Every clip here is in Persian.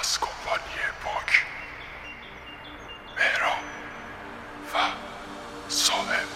از کمپانی پاک، مهران و صاحب.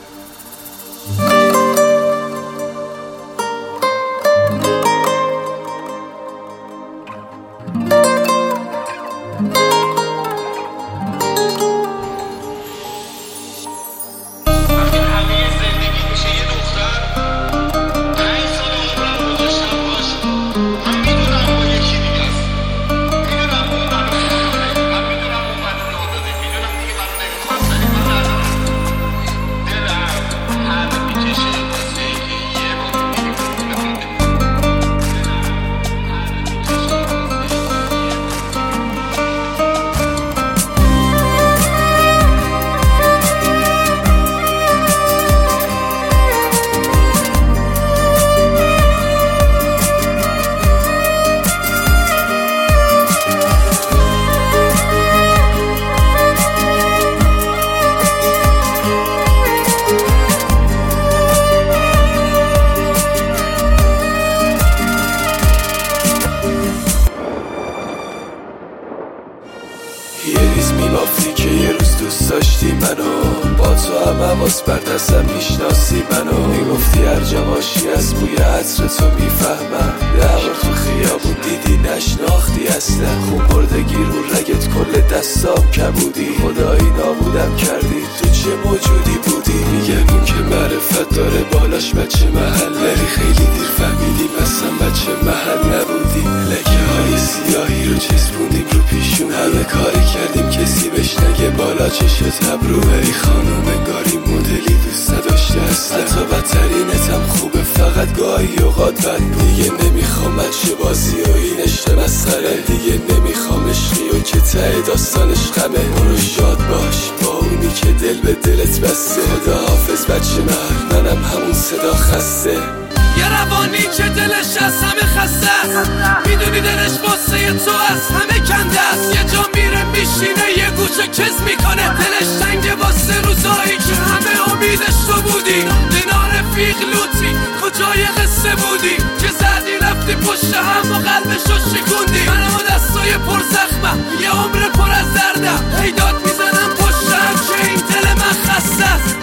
یه ریز میبافتی که یه روز دوست داشتی منو، با تو هم حواس بر دستم میشناسی منو، میگفتی هر جا باشی از بوی عطر تو میفهمم، دور تو خیابون دیدی نشناختی اصلا، خون بردگی رو رگت کل دستام کبودی، خدایی نابودم کردی تو چه موجودی بودی. میگن اون که معرفت داره بالاش بچه محل، ولی خیلی دیر فهمیدیم اصلا بچه محل نبودی. لکه های سیاهی رو چسبوندیم رو پیشون، همه کاری کردیم کسی بهش نگه بالا چشت ابرو، ای خانوم انگاری مدلی دوست نداشته اصلا، حتی بدترینتم خوبه فقط گاهی اوقات بد. دیگه نمیخوام بچه بازی و این عشق مسخره، دیگه نمیخوام عشقی و که ته داستانش غمه، برو شاد باش با اونی که دل به دلت بسته، خدا حافظ بچه منم همون صدا خسته. یه روانی که دلش از همه خسته است، میدونی دلش واسه تو از همه کنده است، یه جا میره میشینه یه گوشه کز میکنه، دلش تنگه واسه روزایی که همه امیدش تو بودی، دینا رفیق لوتی کجای قصه بودی که زدی رفتی پشت هم و قلبشو شکوندی، منم و دستای پر زخمم یه عمر پر از دردم، هی داد میزنم پشتم که این دل من خسته است.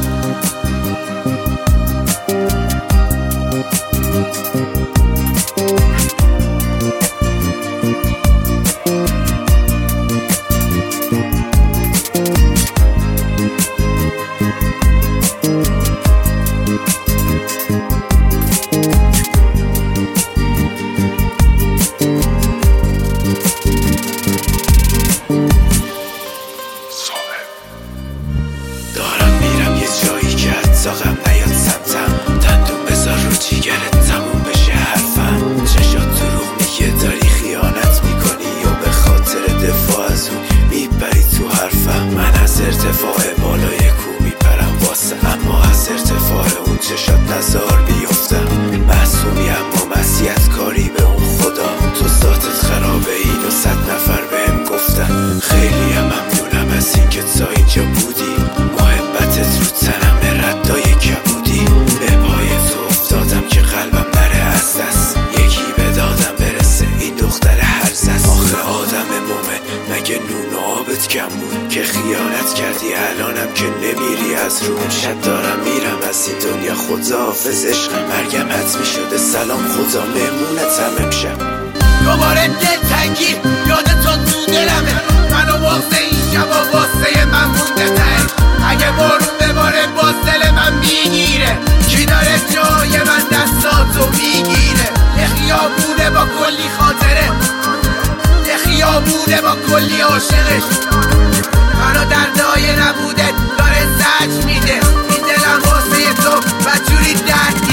دارم میرم یه جایی که حتی غم نیاد سمتم، دندون بذار رو جیگرت تموم بشه حرفم، چشات دروغ میگه داری خیانت میکنی و به خاطر دفاع از اون میپری تو حرفم. من از ارتفاع بالای کو میپرم واسه، اما از ارتفاع اون چشات نزار بیفتم، معصومی اما مسیحت کاری به اون خدا، تو ذاتت خرابه اینو 100 نفر بهم گفتن. خیلی هم ممنونم از این که تا اینجا بودی، محبتت رو تنم ردای کبودی، به پای تو افتادم که قلبم نره از دست، یکی به دادم برسه این دختر هرزست. آخه آدم مومن مگه نون و آبت کم بود که خیانت کردی، الانم که نمیری از رو. امشب دارم میرم از این دنیا خداحافظ عشق، مرگم حتمی شده سلام خدا مهمونتم امشب. دوباره دلتنگی یاد تو دلمه، منو واسه این شبا واسه من مونده ته، اگه بارون بباره باز دل من میگیره، کی داره جای من دستاتو میگیره، یه خیابونه با کلی خاطره، یه خیابونه با کلی عاشقش، منو دردای نبوده داره زج میده، این دلم واسه تو و جوری درد